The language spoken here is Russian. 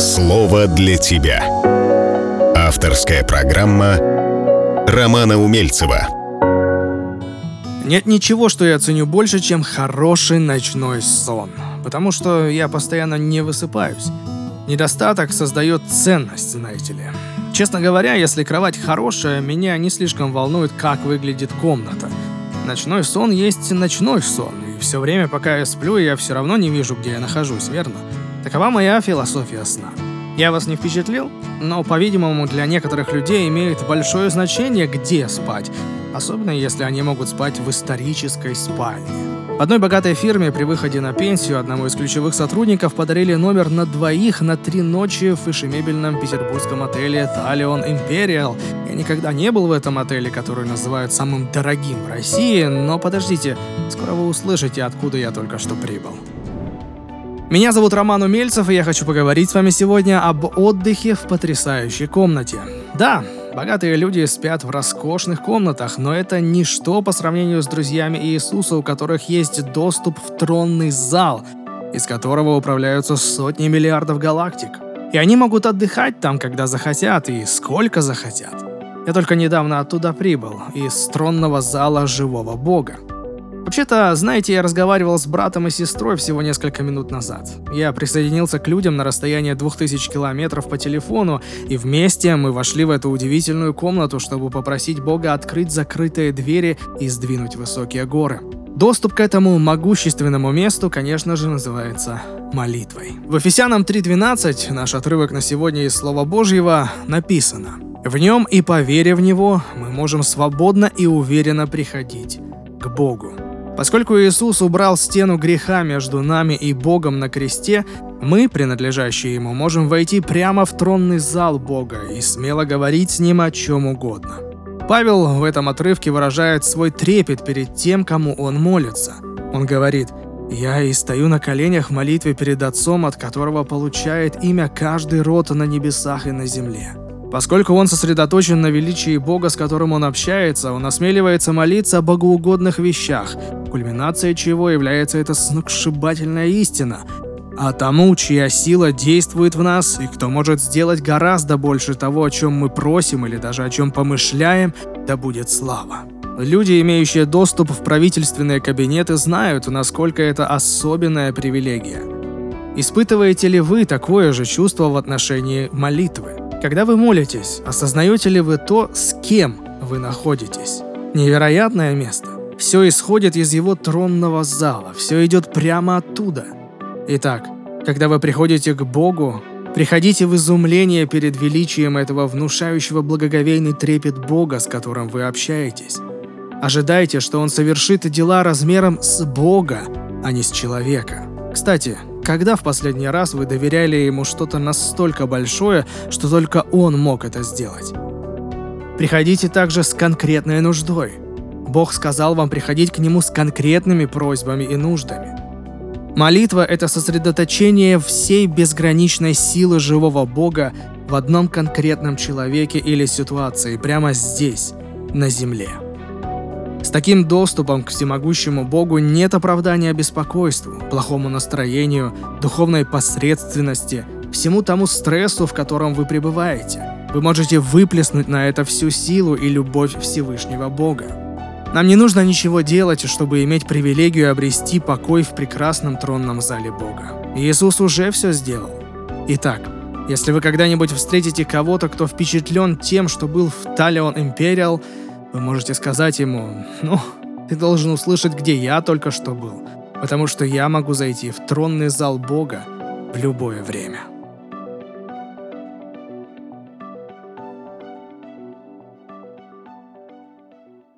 Слово для тебя. Авторская программа Романа Умельцева. Нет ничего, что я ценю больше, чем хороший ночной сон. Потому что я постоянно не высыпаюсь. Недостаток создает ценность, знаете ли. Честно говоря, если кровать хорошая, меня не слишком волнует, как выглядит комната. Ночной сон есть ночной сон. И все время, пока я сплю, я все равно не вижу, где я нахожусь, верно? Такова моя философия сна. Я вас не впечатлил? Но, по-видимому, для некоторых людей имеет большое значение, где спать. Особенно, если они могут спать в исторической спальне. В одной богатой фирме при выходе на пенсию одному из ключевых сотрудников подарили номер на двоих на 3 ночи в фешенебельном петербургском отеле Talion Imperial. Я никогда не был в этом отеле, который называют самым дорогим в России, но подождите, скоро вы услышите, откуда я только что прибыл. Меня зовут Роман Умельцев, и я хочу поговорить с вами сегодня об отдыхе в потрясающей комнате. Да, богатые люди спят в роскошных комнатах, но это ничто по сравнению с друзьями Иисуса, у которых есть доступ в тронный зал, из которого управляются сотни миллиардов галактик. И они могут отдыхать там, когда захотят и сколько захотят. Я только недавно оттуда прибыл, из тронного зала живого Бога. Вообще-то, знаете, я разговаривал с братом и сестрой всего несколько минут назад. Я присоединился к людям на расстоянии 2000 километров по телефону, и вместе мы вошли в эту удивительную комнату, чтобы попросить Бога открыть закрытые двери и сдвинуть высокие горы. Доступ к этому могущественному месту, конечно же, называется молитвой. В Ефесянам 3:12, наш отрывок на сегодня из Слова Божьего, написано: «В нем и по вере в него мы можем свободно и уверенно приходить к Богу». Поскольку Иисус убрал стену греха между нами и Богом на кресте, мы, принадлежащие Ему, можем войти прямо в тронный зал Бога и смело говорить с Ним о чем угодно. Павел в этом отрывке выражает свой трепет перед тем, кому он молится. Он говорит: «Я и стою на коленях в молитве перед Отцом, от которого получает имя каждый род на небесах и на земле». Поскольку он сосредоточен на величии Бога, с которым он общается, он осмеливается молиться о богоугодных вещах, кульминацией чего является эта сногсшибательная истина: «А тому, чья сила действует в нас, и кто может сделать гораздо больше того, о чем мы просим или даже о чем помышляем, да будет слава». Люди, имеющие доступ в правительственные кабинеты, знают, насколько это особенная привилегия. Испытываете ли вы такое же чувство в отношении молитвы? Когда вы молитесь, осознаете ли вы то, с кем вы находитесь? Невероятное место. Все исходит из его тронного зала, все идет прямо оттуда. Итак, когда вы приходите к Богу, приходите в изумление перед величием этого внушающего благоговейный трепет Бога, с которым вы общаетесь. Ожидайте, что Он совершит дела размером с Бога, а не с человека. Кстати, когда в последний раз вы доверяли Ему что-то настолько большое, что только Он мог это сделать? Приходите также с конкретной нуждой. Бог сказал вам приходить к Нему с конкретными просьбами и нуждами. Молитва – это сосредоточение всей безграничной силы живого Бога в одном конкретном человеке или ситуации, прямо здесь, на земле. С таким доступом к всемогущему Богу нет оправдания беспокойству, плохому настроению, духовной посредственности, всему тому стрессу, в котором вы пребываете. Вы можете выплеснуть на это всю силу и любовь Всевышнего Бога. Нам не нужно ничего делать, чтобы иметь привилегию обрести покой в прекрасном тронном зале Бога. Иисус уже все сделал. Итак, если вы когда-нибудь встретите кого-то, кто впечатлен тем, что был в Talion Imperial, вы можете сказать ему: ты должен услышать, где я только что был, потому что я могу зайти в тронный зал Бога в любое время.